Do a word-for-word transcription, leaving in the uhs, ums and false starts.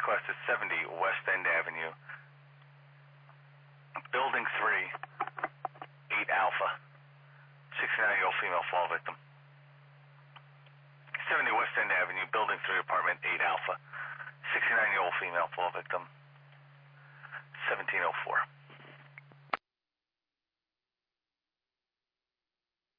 request is seventy West End Avenue, Building three, eight Alpha, sixty-nine-year-old female fall victim. seventy West End Avenue, Building three, Apartment eight Alpha, sixty-nine-year-old female fall victim, seventeen oh four.